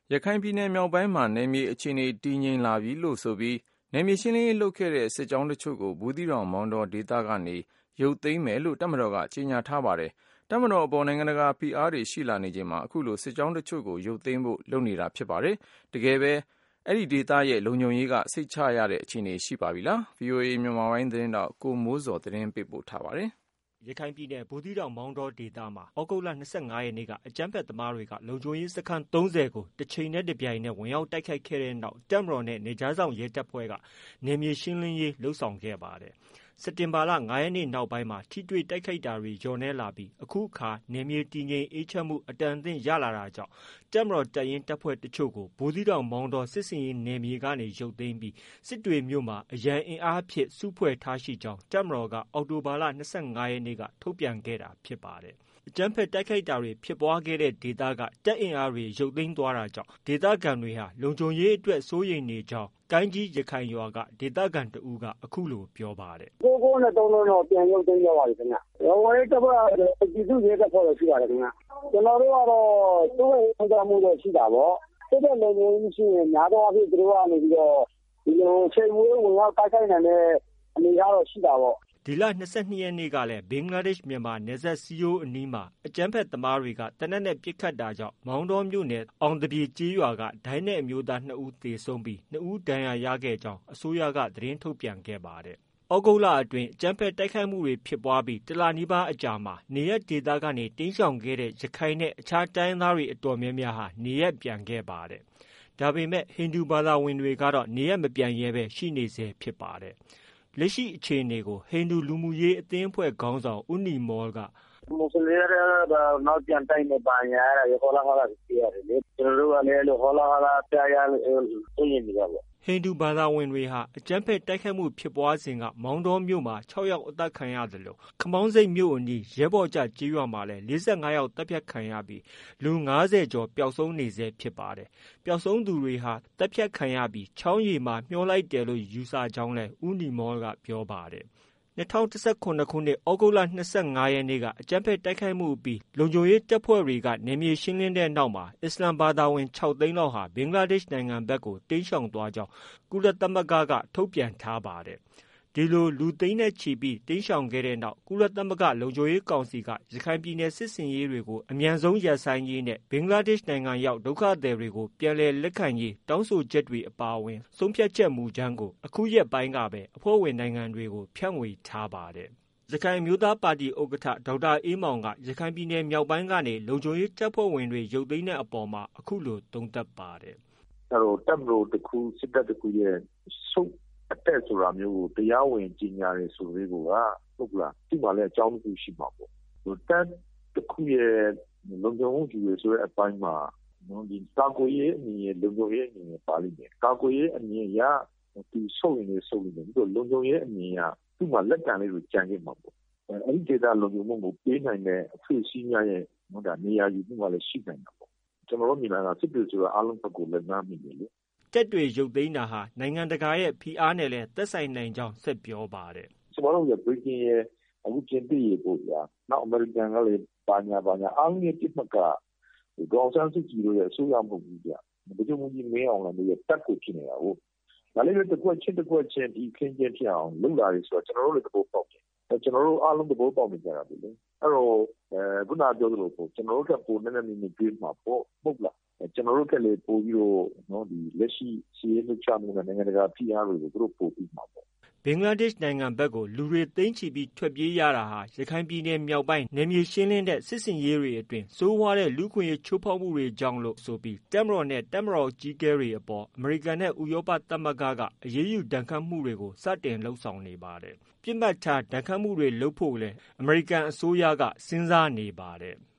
ရခိုင်ပြည်နယ်မြောက်ပိုင်းမှာနယ်မြေအခြေအနေတည်ငြိမ်လာပြီလို့ဆိုပြီးနယ်မြေရှင်းလင်းရေးလုပ်ခဲ့တဲ့စစ်ကြောင်းတချို့ကိုဘူးသီးတောင်မောင်တောဒေသကနေရုပ်သိမ်းမယ်လို့တပ်မတော်ကကြေညာထားပါတယ်။တပ်မတော်အပေါ်နိုင်ငံတကာဖိအားတွေရှိလာနေချိန်မှာအခုလိုစစ်ကြောင်းတချို့ကိုရုပ်သိမ်းဖို့လုပ်နေတာဖြစ်ပါတယ်။တကယ်ပဲအဲဒီဒေသရဲ့လုံခြုံရေးကစိတ်ချရတဲ့အခြေအနေရှိပါပြီလား။ VOA မြန်မာပိုင်းသတင်းတောက်ကိုမိုးဇော်သတင်းပေးပို့ထားပါတယ်။ရခိုင်ပြည်နယ်ဘူးသီးတောင်မောင်တောဒေသမှာဩဂုတ်လ25ရက်နေ့ကအကြမ်းဖက်သမားတွေကလုံခြုံရေးစခန်း30ကိုတစ်ချိန်နဲ့တစ်ပြိုင်နက်ဝင်ရောက်တိုက်ခိုက်ခဲ့တဲ့နောက်တပ်မတော်နဲ့နယ်ခြားစောင့်ရဲတပ်ဖွဲ့ကနယ်မြေရှင်းလင်းရေးလုပ်ဆောင်ခဲ့ပါတယ်။စက်တင်ဘာလ9ရက်နေ့နောက်ပိုင်းမှာထိတွေ့တိုက်ခိုက်တာတွေလျော့နည်းလာပြီးအခုအခါနယ်မြေတည်ငြိမ်အေးချမ်းမှုအတန်အသင့်ရလာတာကြောင့်တပ်မတော်တပ်ရင်းတပ်ဖွဲ့တချို့ကိုဘူးသီးတောင်မောင်တောစစ်စင်ရေးနယ်မြေကနေရုပ်သိမ်းပြီးစစ်တွေမြို့မှာအရန်အင်အားဖြင့်စုဖွဲ့ထားရှိကြောင်းတပ်မတော်ကအောက်တိုဘာလ25ရက်နေ့ကထုတ်ပြန်ခဲ့တာဖြစ်ပါတယ်။အကြမ်းဖက်တိုက်ခိုက်တာတွေဖြစ်ပွားခဲ့တဲ့ဒေသကတပ်အင်အားတွေရုပ်သိမ်းသွားတာကြောင့်ဒေသခံတွေဟာလုံခြုံရေးအတွက်စိုးရိမ်နေကြောင်းကိုင်းကြီးရခိုင်ရွာကဒေသခံတဦးကအခုလိုပြောပါတယ်။9နဲ့3တော့ပြန်ရုပ်သိမ်းသွားပါပြီခင်ဗျ။ရောဝရေးတပ်ဖွဲ့ပြည်သူ့ရဲတပ်ဖွဲ့ရှိပါတယ်ခင်ဗျ။ကျွန်တော်တို့ကတော့စိုးရိမ်ခံစားမှုတော့ရှိတာပေါ့။စစ်တဲ့လုံခြုံရေးရှိရင်များသောအားဖြင့်သူတို့ကနေပြီးတော့ဒီလိုချိန်ဝေးဝင်ရောက်တိုက်ခိုက်နိုင်တဲ့အနေအထားတော့ရှိတာပေါ့။ဒီလ22ရက်နေ့ကလည်းဘင်္ဂလားဒေ့ရှ်မြန်မာနယ်စပ်စီယိုးအနီးမှာအကြမ်းဖက်သမားတွေကတနက်နဲ့ပစ်ခတ်တာကြောင့်မောင်တောမြို့နယ်အောင်တပြေကျေးရွာကဒိုင်းနဲ့အမျိုးသား2ဦးသေဆုံးပြီး2ဦးဒဏ်ရာရခဲ့ကြောင်းအစိုးရကသတင်းထုတ်ပြန်ခဲ့ပါတယ်။ဩဂုတ်လအတွင်းအကြမ်းဖက်တိုက်ခိုက်မှုတွေဖြစ်ပွားပြီးတလနီးပါးအကြာမှာနေရပ်ဒေသကနေတိမ်းရှောင်ခဲ့တဲ့ရခိုင်နဲ့အခြားတိုင်းသားတွေအတော်များများဟာနေရပ်ပြန်ခဲ့ပါတယ်။ဒါပေမဲ့ဟိန္ဒူဘာသာဝင်တွေကတော့နေရပ်မပြန်ရဲပဲရှိနေဆဲဖြစ်ပါတယ်။လက်ရှိအခြေအနေကိုဟိန္ဒူလူမှုရေးအသင်းအဖွဲ့ခေါင်းဆောင်ဦးနီမောလ်ကမွတ်စလင်တွေကတော့နောက်ပြန်တိုက်နေပါညာရဟောလာဟာလာပြရတယ်လေကျွန်တော်တို့ကလည်းဟောလာဟာလာပြရလို့ရင်းနေတာပေါ့ဟိန္ဒူဘာသာဝင်တွေဟာအကြမ်းဖက်တိုက်ခိုက်မှုဖြစ်ပွားစဉ်ကမောင်တောမြို့မှာ6ယောက်အသက်ခံရသလိုခမောင်းစိတ်မြို့အနီးရဲဘော်ကျကျေးရွာမှာလည်း45ယောက်တပ်ဖြတ်ခံရပြီးလူ90ကျော်ပျောက်ဆုံးနေဆဲဖြစ်ပါတယ်။ပျောက်ဆုံးသူတွေဟာတပ်ဖြတ်ခံရပြီးချောင်းရည်မှာမျောလိုက်တယ်လို့ယူဆကြောင်းလည်းဦးနီမောလ်ကပြောပါတယ်။2019ခုနှစ်ဩဂုတ်လ25ရက်နေ့ကအကြမ်းဖက်တိုက်ခိုက်မှုအပြီးလုံခြုံရေးတပ်ဖွဲ့တွေကနယ်မြေရှင်းလင်းတဲ့နောက်မှာအစ္စလာမ်ဘာသာဝင်6သိန်းလောက်ဟာဘင်္ဂလားဒေ့ရှ်နိုင်ငံဘက်ကိုတိမ်းရှောင်သွားကြောင်းကုလသမဂ္ဂကထုတ်ပြန်ထားပါတယ်။ဒီလိုလူသိန်းနဲ့ချီပြီးတိမ်းရှောင်ခဲ့တဲ့နောက်ကုလသမဂ္ဂလုံခြုံရေးကောင်စီကရခိုင်ပြည်နယ်စစ်စင်ရေးတွေကိုအမြန်ဆုံးရပ်ဆိုင်းရေးနဲ့ဘင်္ဂလားဒေ့ရှ်နိုင်ငံရောက်ဒုက္ခသည်တွေကိုပြန်လည်လက်ခံရေးတောင်းဆိုချက်တွေအပါအဝင်ဆုံးဖြတ်ချက်မူကြမ်းကိုအခုရက်ပိုင်းကပဲအဖွဲ့ဝင်နိုင်ငံတွေကိုဖြန့်ဝေထားပါတယ်။ရခိုင်မျိုးသားပါတီဥက္ကဋ္ဌဒေါက်တာအေးမောင်ကရခိုင်ပြည်နယ်မြောက်ပိုင်းကနေလုံခြုံရေးတပ်ဖွဲ့ဝင်တွေရုပ်သိမ်းတဲ့အပေါ်မှာအခုလိုသုံးသပ်ပါတယ်။တပ်မတော်တစ်ခုစစ်တပ်တစ်ခုရဲ့စုပ်အတက်ဆိုတာမျိုးကိုတရားဝင်ကြီးညာရဲဆိုပြီးဟုတ်လားဒီမှာလည်းအကြောင်းတစ်ခုရှိမှာပေါ့တပ်တစ်ခုရဲ့လုံခြုံမှုကြီးရဆိုတဲ့အပိုင်းမှာဒီကာကွယ်ရေးအမြင်လုံခြုံရေးအမြင်ပါလိမ့်မယ်ကာကွယ်ရေးအမြင်ရဒီစုပ်ရင်ဒီလုံခြုံရေးအမြင်ရဒီမှာလက်ကန်လေးကိုကြံခဲ့မှာပေါ့အဲ့ဒီဒေတာလုံခြုံမှုကိုပေးနိုင်တဲ့အဖွဲ့အစည်းများရဲ့နေရာယူမှုကလည်းရှိနိုင်တာပေါ့ကျွန်တော်တို့မြင်လာတာစစ်တွေဆိုတာအားလုံးဘက်ကိုလက်နာမိတယ်လေတပ်တွေရုပ်သိမ်းတာဟာနိုင်ငံတကာရဲ့ဖိအားနဲ့လည်းသက်ဆိုင်နိုင်ကြောင်းဆက်ပြောပါတယ်။ကျွန်တော်တို့ရဲ့ဗြိတိန်ရဲ့အခုကျင်းပရေးပို့ရနောက်အမေရိကန်ကလည်းပါညာအားလုံးရဲ့ပြစ်မှတ်ကဒေါ်ဆန်းစုကြည်တို့ရဲ့အစိုးရမဟုတ်ဘူးဗျ။ဘယ်လိုမှမင်းအောင်လည်းရဲ့တပ်ကိုဖြစ်နေတာဟုတ်။ဒါလည်းတစ်ခွက်ချင်းဒီခင်းချင်းဖြစ်အောင်လုပ်လာရဆိုတော့ကျွန်တော်တို့လည်းသဘောပေါက်တယ်။ကျွန်တော်တို့အားလုံးသဘောပေါက်နေကြတာပြီလေ။အဲ့တော့ခုနပြောသလိုပေါ့ကျွန်တော်တို့ကပိုနည်းနည်းပြေးမှာပေါ့ဟုတ်လားကျွန်တော်တို့ကလည်းပို့ပြီးတော့ဒီလက်ရှိစီးရဲလုပ်ချမှုနဲ့နိုင်ငံတကာဖိအားတွေကိုသူတို့ပို့ပြီးမှာပေါ့ဘင်္ဂလားဒေ့ရှ်နိုင်ငံဘက်ကိုလူတွေသိန်းချီပြီးထွက်ပြေးရတာဟာရခိုင်ပြည်နယ်မြောက်ပိုင်းနယ်မြေရှင်းလင်းတဲ့စစ်စင်ရေးတွေအတွင်းစိုးဝါးတဲ့လူခွင့်ရေးချိုးဖောက်မှုတွေကြောင့်လို့ဆိုပြီးတပ်မတော်နဲ့တပ်မတော်ကြီးကဲတွေအပေါ်အမေရိကန်နဲ့ဥရောပသမဂ္ဂကအရေးယူဒဏ်ခတ်မှုတွေကိုစတင်လှုံ့ဆော်နေပါတယ်။ပြစ်မှတ်ထားဒဏ်ခတ်မှုတွေလုပ်ဖို့လည်းအမေရိကန်အစိုးရကစဉ်းစားနေပါတယ်။